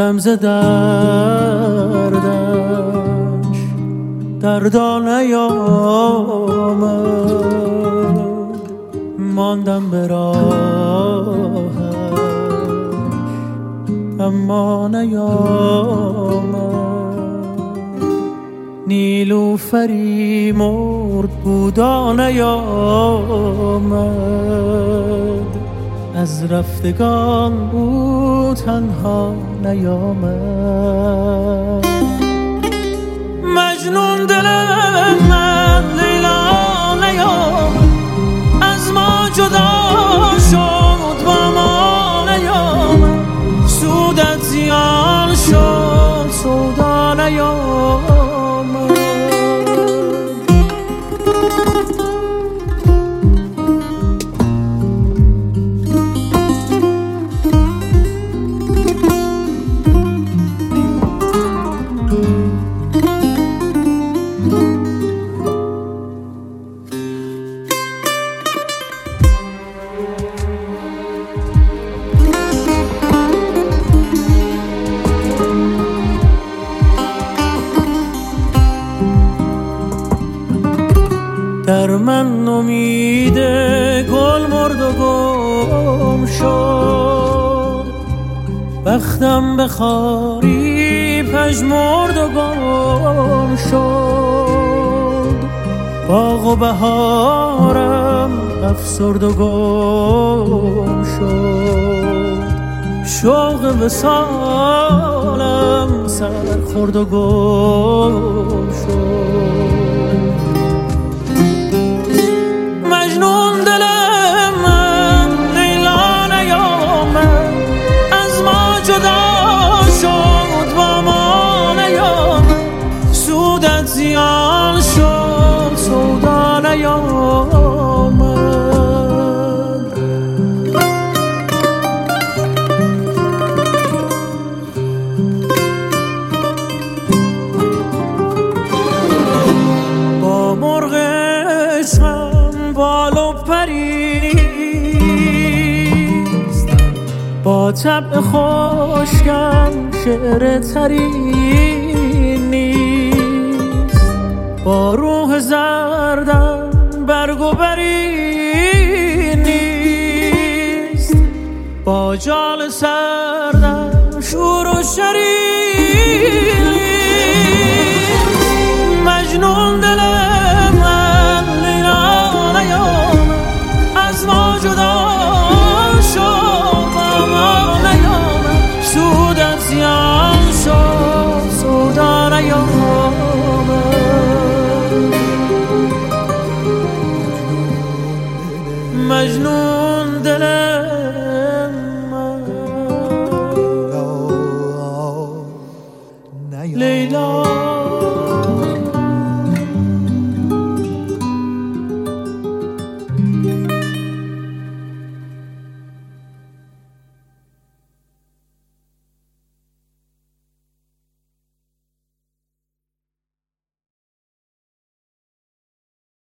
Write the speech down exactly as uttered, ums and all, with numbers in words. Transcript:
مردم ز دردش دردا نیامد، ماندم به راهش اما نیامد. نیلوفری مرد بودا نیامد، از رفتگان او تنها نیامد. مجنون دل من لیلا نیامد، از ما جدا شد با ما نیامد. سودت زیان شد سودا نیامد. در من امید گل مرد و گم شد، بختم به خاری پژمرد و گم شد. باغ و بهارم افسرد و گم شد، شوق وصالم سر خورد و گم شد. مجنون دل من لیلا نیامد، از ما جدا شد با ما نیامد. سودت زیان شد سودا نیامد. با مرغ عشقم بال و پریست، با طبع خشکم شعر تری نیست. با روح زردم برگ و بری نیست، با جال سردم شور و شری نیست. مجنون دل من لیلا نیامد، از ما جدا شد با ما نیامد. سودت زیان شد سودا نیامد. مجنون